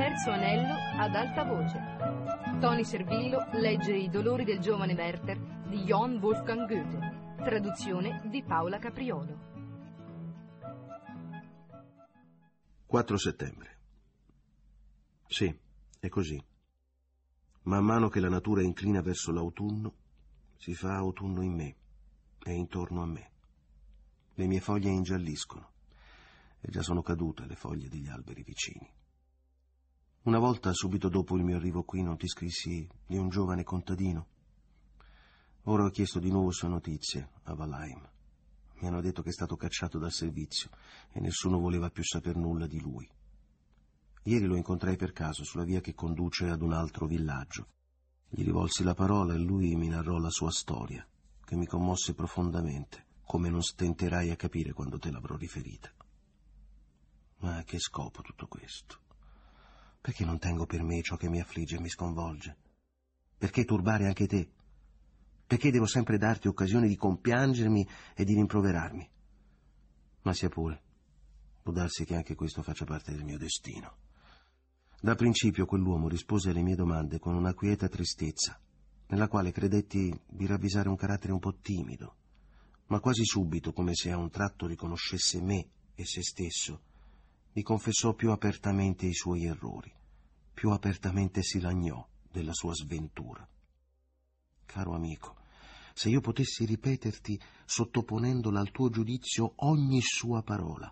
terzo anello ad alta voce. Tony Servillo legge I dolori del giovane Werther di Johann Wolfgang Goethe. Traduzione di Paola Capriolo. 4 settembre. Sì, è così. Man mano che la natura inclina verso l'autunno, si fa autunno in me e intorno a me. Le mie foglie ingialliscono e già sono cadute le foglie degli alberi vicini. Una volta, subito dopo il mio arrivo qui, non ti scrissi di un giovane contadino? Ora ho chiesto di nuovo sue notizie a Valheim. Mi hanno detto che è stato cacciato dal servizio e nessuno voleva più saper nulla di lui. Ieri lo incontrai per caso sulla via che conduce ad un altro villaggio. Gli rivolsi la parola e lui mi narrò la sua storia, che mi commosse profondamente, come non stenterai a capire quando te l'avrò riferita. Ma a che scopo tutto questo? Perché non tengo per me ciò che mi affligge e mi sconvolge? Perché turbare anche te? Perché devo sempre darti occasione di compiangermi e di rimproverarmi? Ma sia pure, può darsi che anche questo faccia parte del mio destino. Da principio quell'uomo rispose alle mie domande con una quieta tristezza, nella quale credetti di ravvisare un carattere un po' timido, ma quasi subito, come se a un tratto riconoscesse me e se stesso, mi confessò più apertamente i suoi errori, più apertamente si lagnò della sua sventura. Caro amico, se io potessi ripeterti, sottoponendola al tuo giudizio, ogni sua parola.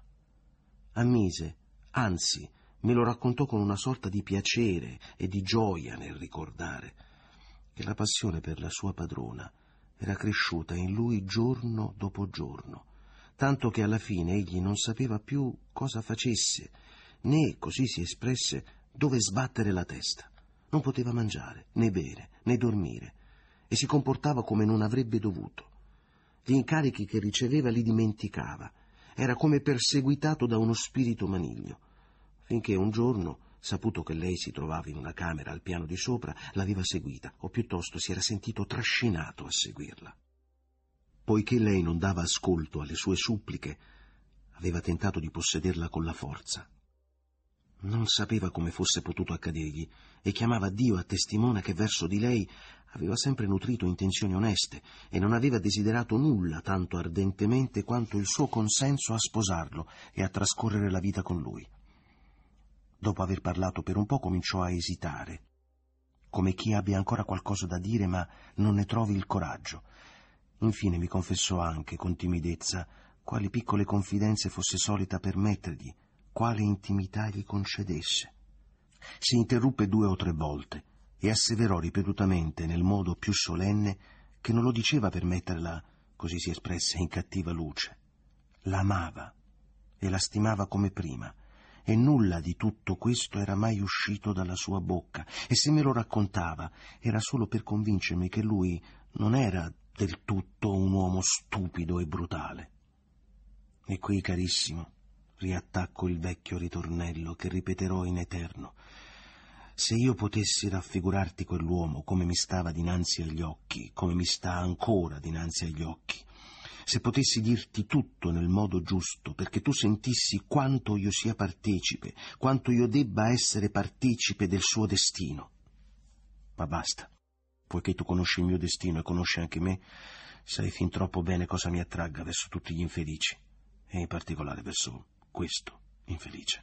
Ammise, anzi, me lo raccontò con una sorta di piacere e di gioia nel ricordare che la passione per la sua padrona era cresciuta in lui giorno dopo giorno, tanto che alla fine egli non sapeva più cosa facesse, né, così si espresse, dove sbattere la testa. Non poteva mangiare, né bere, né dormire, e si comportava come non avrebbe dovuto. Gli incarichi che riceveva li dimenticava. Era come perseguitato da uno spirito maligno, finché un giorno, saputo che lei si trovava in una camera al piano di sopra, l'aveva seguita, o piuttosto si era sentito trascinato a seguirla. Poiché lei non dava ascolto alle sue suppliche, aveva tentato di possederla con la forza. Non sapeva come fosse potuto accadergli e chiamava Dio a testimone che verso di lei aveva sempre nutrito intenzioni oneste e non aveva desiderato nulla tanto ardentemente quanto il suo consenso a sposarlo e a trascorrere la vita con lui. Dopo aver parlato per un po' cominciò a esitare, come chi abbia ancora qualcosa da dire ma non ne trovi il coraggio. Infine mi confessò anche, con timidezza, quali piccole confidenze fosse solita permettergli, quale intimità gli concedesse. Si interruppe 2 o 3 volte e asseverò ripetutamente nel modo più solenne che non lo diceva per metterla, così si espresse, in cattiva luce. L'amava e la stimava come prima, e nulla di tutto questo era mai uscito dalla sua bocca, e se me lo raccontava era solo per convincermi che lui non era del tutto un uomo stupido e brutale. E qui, carissimo, riattacco il vecchio ritornello che ripeterò in eterno. Se io potessi raffigurarti quell'uomo come mi stava dinanzi agli occhi, come mi sta ancora dinanzi agli occhi, se potessi dirti tutto nel modo giusto, perché tu sentissi quanto io sia partecipe, quanto io debba essere partecipe del suo destino. Ma basta, poiché tu conosci il mio destino e conosci anche me, sai fin troppo bene cosa mi attragga verso tutti gli infelici, e in particolare verso questo infelice.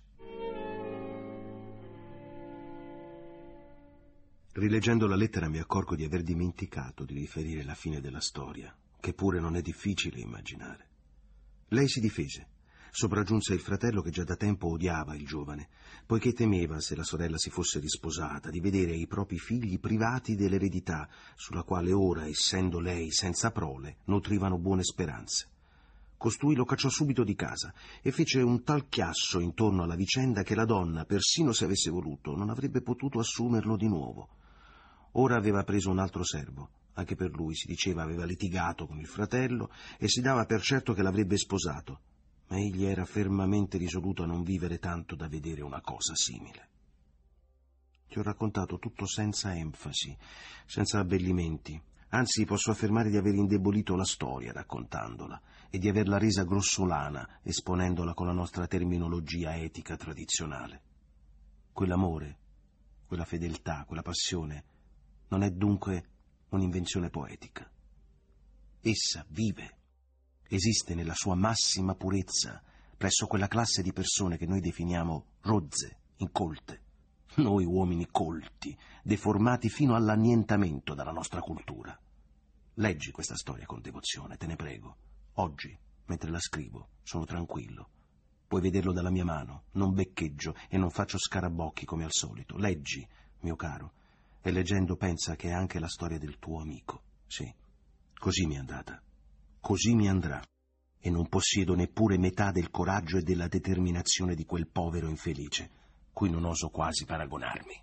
Rileggendo la lettera mi accorgo di aver dimenticato di riferire la fine della storia, che pure non è difficile immaginare. Lei si difese. Sopraggiunse il fratello che già da tempo odiava il giovane, poiché temeva, se la sorella si fosse risposata, di vedere i propri figli privati dell'eredità, sulla quale ora, essendo lei senza prole, nutrivano buone speranze. Costui lo cacciò subito di casa e fece un tal chiasso intorno alla vicenda che la donna, persino se avesse voluto, non avrebbe potuto assumerlo di nuovo. Ora aveva preso un altro servo. Anche per lui, si diceva, aveva litigato con il fratello e si dava per certo che l'avrebbe sposato, ma egli era fermamente risoluto a non vivere tanto da vedere una cosa simile. Ti ho raccontato tutto senza enfasi, senza abbellimenti, anzi posso affermare di aver indebolito la storia raccontandola e di averla resa grossolana esponendola con la nostra terminologia etica tradizionale. Quell'amore quella fedeltà, quella passione, non è dunque un'invenzione poetica. Essa vive, esiste nella sua massima purezza presso quella classe di persone che noi definiamo rozze, incolte. Noi uomini colti, deformati fino all'annientamento dalla nostra cultura. Leggi questa storia con devozione, te ne prego. Oggi, mentre la scrivo, sono tranquillo. Puoi vederlo dalla mia mano, non beccheggio e non faccio scarabocchi come al solito. Leggi, mio caro, e leggendo pensa che è anche la storia del tuo amico. Sì, così mi è andata, così mi andrà, e non possiedo neppure metà del coraggio e della determinazione di quel povero infelice, cui non oso quasi paragonarmi.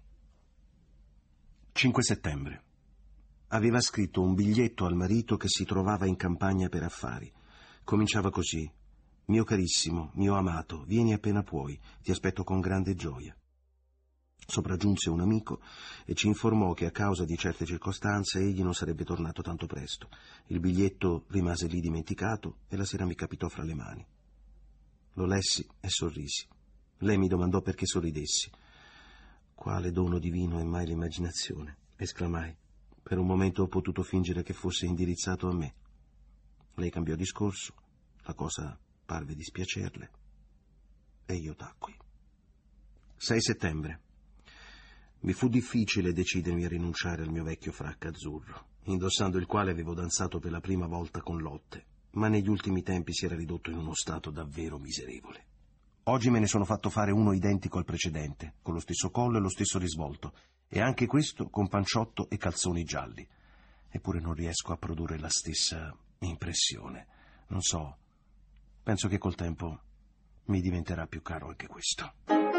5 settembre. Aveva scritto un biglietto al marito che si trovava in campagna per affari. Cominciava così: mio carissimo, mio amato, vieni appena puoi, ti aspetto con grande gioia. Sopraggiunse un amico e ci informò che a causa di certe circostanze egli non sarebbe tornato tanto presto. Il biglietto rimase lì dimenticato e la sera mi capitò fra le mani. Lo lessi e sorrisi. Lei mi domandò perché sorridessi. Quale dono divino è mai l'immaginazione? Esclamai. Per un momento ho potuto fingere che fosse indirizzato a me. Lei cambiò discorso, la cosa parve dispiacerle e io tacqui. 6 settembre. Mi fu difficile decidermi a rinunciare al mio vecchio fracco azzurro, indossando il quale avevo danzato per la prima volta con Lotte, ma negli ultimi tempi si era ridotto in uno stato davvero miserevole. Oggi me ne sono fatto fare uno identico al precedente, con lo stesso collo e lo stesso risvolto, e anche questo con panciotto e calzoni gialli. Eppure non riesco a produrre la stessa impressione. Non so, penso che col tempo mi diventerà più caro anche questo.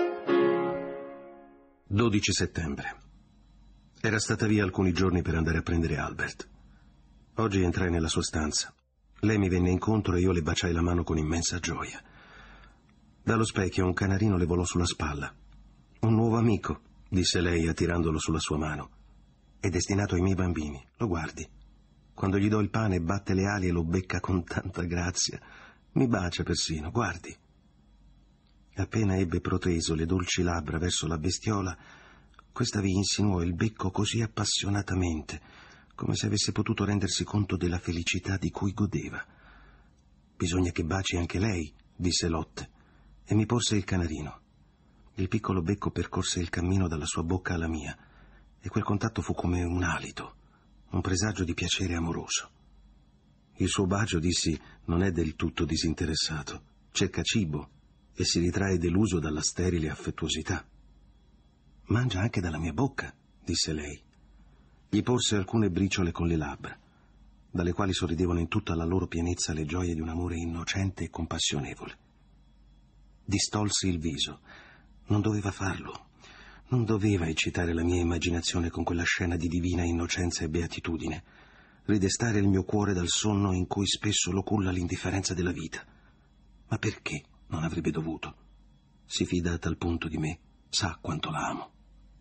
12 settembre. Era stata via alcuni giorni per andare a prendere Albert. Oggi entrai nella sua stanza. Lei mi venne incontro e io le baciai la mano con immensa gioia. Dallo specchio un canarino le volò sulla spalla. Un nuovo amico, disse lei attirandolo sulla sua mano. È destinato ai miei bambini, lo guardi. Quando gli do il pane batte le ali e lo becca con tanta grazia. Mi bacia persino, guardi. Appena ebbe proteso le dolci labbra verso la bestiola, questa vi insinuò il becco così appassionatamente, come se avesse potuto rendersi conto della felicità di cui godeva. Bisogna che baci anche lei, disse Lotte, e mi porse il canarino. Il piccolo becco percorse il cammino dalla sua bocca alla mia, e quel contatto fu come un alito, un presagio di piacere amoroso. Il suo bacio, dissi, non è del tutto disinteressato, cerca cibo e si ritrae deluso dalla sterile affettuosità. Mangia anche dalla mia bocca, disse lei. Gli porse alcune briciole con le labbra, dalle quali sorridevano in tutta la loro pienezza le gioie di un amore innocente e compassionevole. Distolsi il viso. Non doveva farlo. Non doveva eccitare la mia immaginazione con quella scena di divina innocenza e beatitudine, ridestare il mio cuore dal sonno in cui spesso lo culla l'indifferenza della vita. Ma perché non avrebbe dovuto? Si fida a tal punto di me, sa quanto la amo.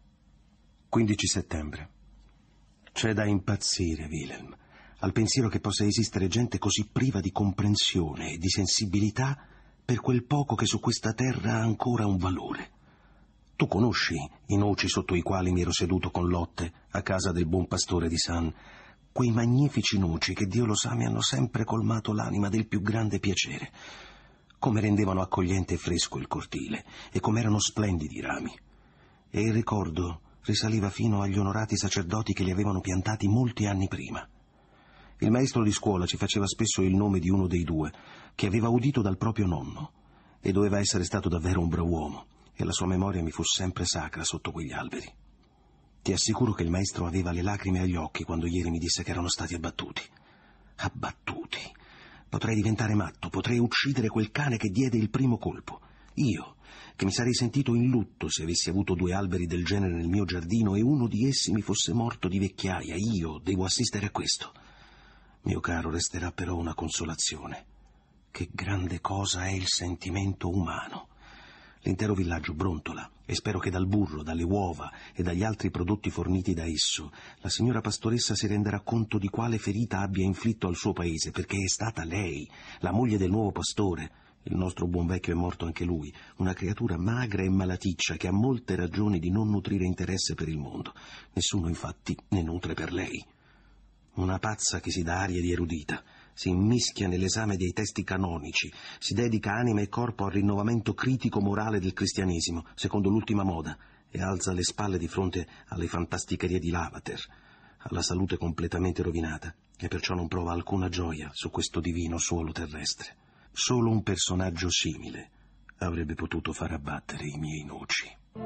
15 settembre. C'è da impazzire, Wilhelm, al pensiero che possa esistere gente così priva di comprensione e di sensibilità per quel poco che su questa terra ha ancora un valore. Tu conosci i noci sotto i quali mi ero seduto con Lotte a casa del buon pastore di San, quei magnifici noci che Dio lo sa mi hanno sempre colmato l'anima del più grande piacere. Come rendevano accogliente e fresco il cortile e come erano splendidi i rami. E il ricordo risaliva fino agli onorati sacerdoti che li avevano piantati molti anni prima. Il maestro di scuola ci faceva spesso il nome di uno dei due, che aveva udito dal proprio nonno, e doveva essere stato davvero un brav'uomo, e la sua memoria mi fu sempre sacra sotto quegli alberi. Ti assicuro che il maestro aveva le lacrime agli occhi quando ieri mi disse che erano stati abbattuti. Abbattuti! Potrei diventare matto, potrei uccidere quel cane che diede il primo colpo. Io, che mi sarei sentito in lutto se avessi avuto 2 alberi del genere nel mio giardino e uno di essi mi fosse morto di vecchiaia, io devo assistere a questo. Mio caro, resterà però una consolazione. Che grande cosa è il sentimento umano. L'intero villaggio brontola e spero che dal burro, dalle uova e dagli altri prodotti forniti da esso la signora pastoressa si renderà conto di quale ferita abbia inflitto al suo paese, perché è stata lei, la moglie del nuovo pastore, Il nostro buon vecchio è morto anche lui, una creatura magra e malaticcia che ha molte ragioni di non nutrire interesse per il mondo. Nessuno, infatti, ne nutre per lei. Una pazza che si dà aria di erudita, si immischia nell'esame dei testi canonici, si dedica anima e corpo al rinnovamento critico-morale del cristianesimo, secondo l'ultima moda, e alza le spalle di fronte alle fantasticherie di Lavater, alla salute completamente rovinata, e perciò non prova alcuna gioia su questo divino suolo terrestre. Solo un personaggio simile avrebbe potuto far abbattere i miei noci.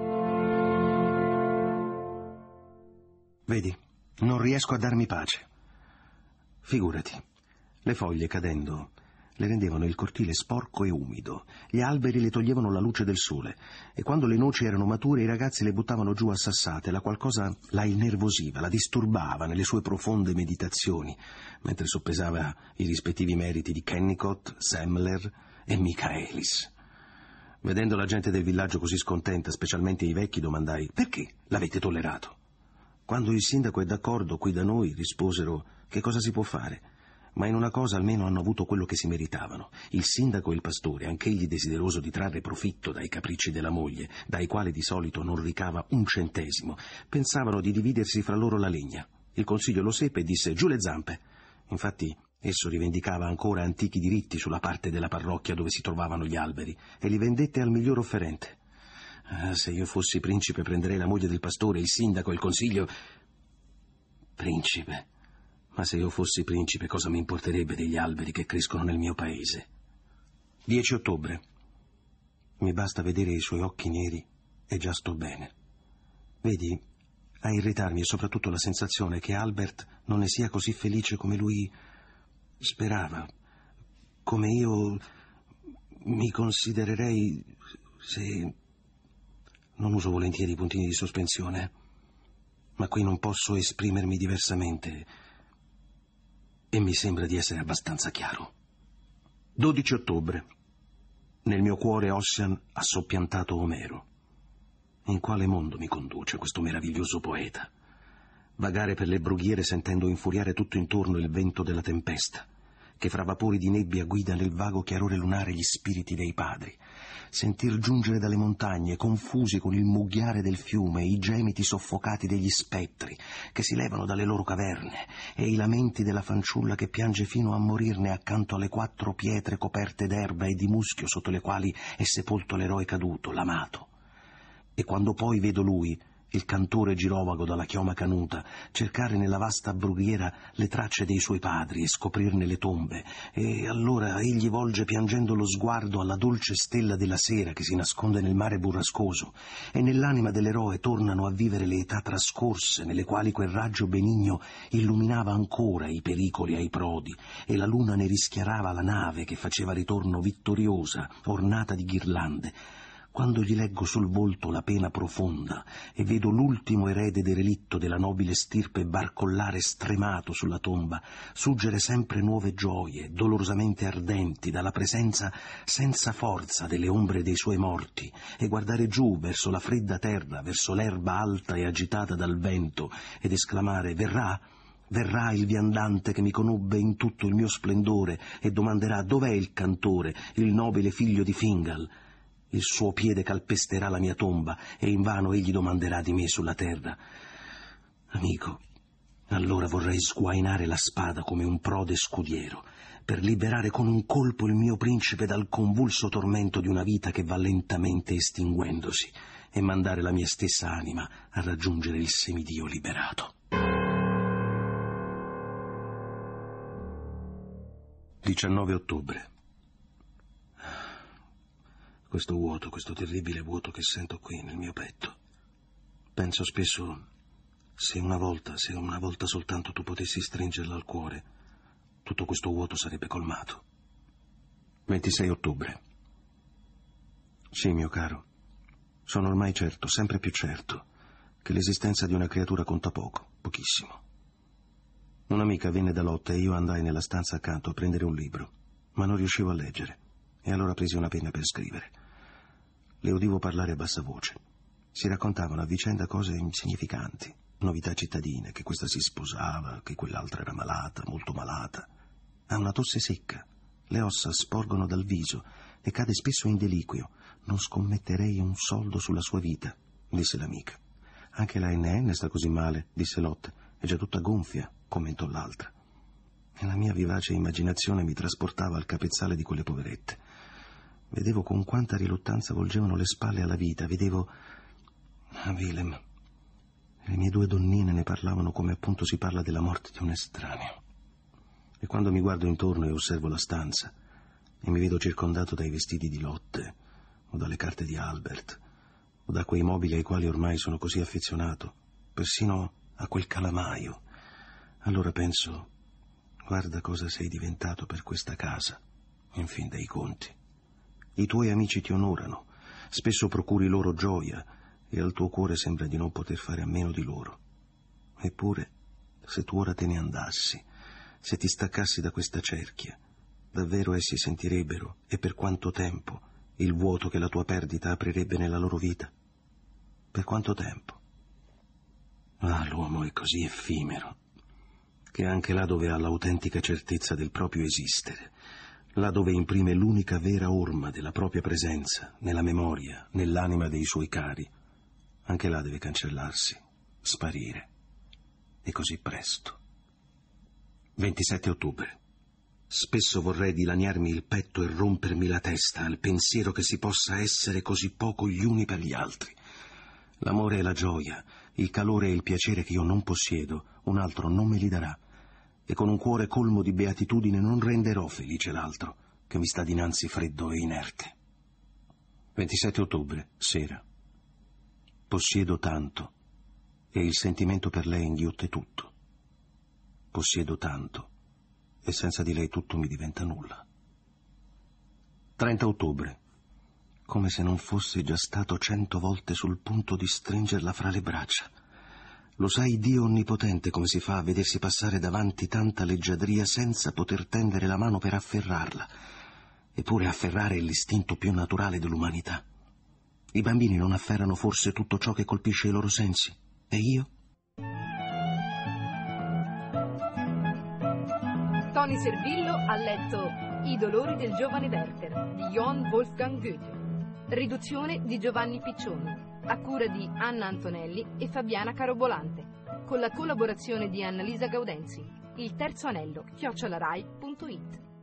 Vedi, non riesco a darmi pace. Figurati, le foglie cadendo le rendevano il cortile sporco e umido, gli alberi le toglievano la luce del sole, e quando le noci erano mature i ragazzi le buttavano giù a sassate, la qualcosa la innervosiva, la disturbava nelle sue profonde meditazioni, mentre soppesava i rispettivi meriti di Kennicott, Semler e Michaelis. Vedendo la gente del villaggio così scontenta, specialmente i vecchi, domandai: perché l'avete tollerato? Quando il sindaco è d'accordo qui da noi, risposero: che cosa si può fare? Ma in una cosa almeno hanno avuto quello che si meritavano. Il sindaco e il pastore, anch'egli desideroso di trarre profitto dai capricci della moglie, dai quali di solito non ricava un centesimo, pensavano di dividersi fra loro la legna. Il consiglio lo seppe e disse: giù le zampe. Infatti esso rivendicava ancora antichi diritti sulla parte della parrocchia dove si trovavano gli alberi, e li vendette al miglior offerente. Se io fossi principe prenderei la moglie del pastore, il sindaco, il consiglio. Principe? Ma se io fossi principe, cosa mi importerebbe degli alberi che crescono nel mio paese? 10 ottobre. Mi basta vedere i suoi occhi neri e già sto bene. Vedi, a irritarmi è soprattutto la sensazione che Albert non ne sia così felice come lui sperava, come io mi considererei se... Non uso volentieri i puntini di sospensione, ma qui non posso esprimermi diversamente e mi sembra di essere abbastanza chiaro. 12 ottobre. Nel mio cuore Ossian ha soppiantato Omero. In quale mondo mi conduce questo meraviglioso poeta? Vagare per le brughiere sentendo infuriare tutto intorno il vento della tempesta, che fra vapori di nebbia guida nel vago chiarore lunare gli spiriti dei padri, sentir giungere dalle montagne, confusi con il mugghiare del fiume, i gemiti soffocati degli spettri che si levano dalle loro caverne e i lamenti della fanciulla che piange fino a morirne accanto alle 4 pietre coperte d'erba e di muschio sotto le quali è sepolto l'eroe caduto, l'amato. E quando poi vedo lui, il cantore girovago dalla chioma canuta, cercare nella vasta brughiera le tracce dei suoi padri e scoprirne le tombe, e allora egli volge piangendo lo sguardo alla dolce stella della sera che si nasconde nel mare burrascoso, e nell'anima dell'eroe tornano a vivere le età trascorse nelle quali quel raggio benigno illuminava ancora i pericoli ai prodi, e la luna ne rischiarava la nave che faceva ritorno vittoriosa, ornata di ghirlande. Quando gli leggo sul volto la pena profonda e vedo l'ultimo erede derelitto della nobile stirpe barcollare stremato sulla tomba, suggere sempre nuove gioie, dolorosamente ardenti, dalla presenza senza forza delle ombre dei suoi morti, e guardare giù verso la fredda terra, verso l'erba alta e agitata dal vento, ed esclamare: verrà? Verrà il viandante che mi conobbe in tutto il mio splendore e domanderà: dov'è il cantore, il nobile figlio di Fingal? Il suo piede calpesterà la mia tomba e invano egli domanderà di me sulla terra. Amico, allora vorrei sguainare la spada come un prode scudiero, per liberare con un colpo il mio principe dal convulso tormento di una vita che va lentamente estinguendosi, e mandare la mia stessa anima a raggiungere il semidio liberato. 19 ottobre. Questo vuoto, questo terribile vuoto che sento qui nel mio petto. Penso spesso, se una volta soltanto tu potessi stringerla al cuore, tutto questo vuoto sarebbe colmato. 26 ottobre. Sì, mio caro, sono ormai certo, sempre più certo, che l'esistenza di una creatura conta poco, pochissimo. Un'amica venne da Lotta e io andai nella stanza accanto a prendere un libro, ma non riuscivo a leggere, e allora presi una penna per scrivere. Le udivo parlare a bassa voce. Si raccontavano a vicenda cose insignificanti, novità cittadine, che questa si sposava, che quell'altra era malata, molto malata. Ha una tosse secca, le ossa sporgono dal viso, e cade spesso in deliquio. Non scommetterei un soldo sulla sua vita, disse l'amica. Anche la NN sta così male, disse Lotte. È già tutta gonfia, commentò l'altra. E la mia vivace immaginazione mi trasportava al capezzale di quelle poverette. Vedevo con quanta riluttanza volgevano le spalle alla vita, vedevo Willem. Le mie due donnine ne parlavano come appunto si parla della morte di un estraneo. E quando mi guardo intorno e osservo la stanza e mi vedo circondato dai vestiti di Lotte o dalle carte di Albert o da quei mobili ai quali ormai sono così affezionato, persino a quel calamaio, allora penso: guarda cosa sei diventato per questa casa, in fin dei conti. I tuoi amici ti onorano, spesso procuri loro gioia e al tuo cuore sembra di non poter fare a meno di loro. Eppure, se tu ora te ne andassi, se ti staccassi da questa cerchia, davvero essi sentirebbero, e per quanto tempo, il vuoto che la tua perdita aprirebbe nella loro vita? Per quanto tempo? Ah, l'uomo è così effimero, che anche là dove ha l'autentica certezza del proprio esistere, là dove imprime l'unica vera orma della propria presenza, nella memoria, nell'anima dei suoi cari, anche là deve cancellarsi, sparire, e così presto. 27 ottobre. Spesso vorrei dilaniarmi il petto e rompermi la testa al pensiero che si possa essere così poco gli uni per gli altri. L'amore e la gioia, il calore e il piacere che io non possiedo, un altro non me li darà, e con un cuore colmo di beatitudine non renderò felice l'altro, che mi sta dinanzi freddo e inerte. 27 ottobre, sera. Possiedo tanto, e il sentimento per lei inghiotte tutto. Possiedo tanto, e senza di lei tutto mi diventa nulla. 30 ottobre. Come se non fosse già stato 100 volte sul punto di stringerla fra le braccia. Lo sai Dio onnipotente come si fa a vedersi passare davanti tanta leggiadria senza poter tendere la mano per afferrarla. Eppure afferrare è l'istinto più naturale dell'umanità. I bambini non afferrano forse tutto ciò che colpisce i loro sensi? E io? Tony Servillo ha letto I dolori del giovane Werther di Johann Wolfgang Goethe. Riduzione di Giovanni Piccioni, a cura di Anna Antonelli e Fabiana Carobolante, con la collaborazione di Annalisa Gaudenzi. Il terzo anello @rai.it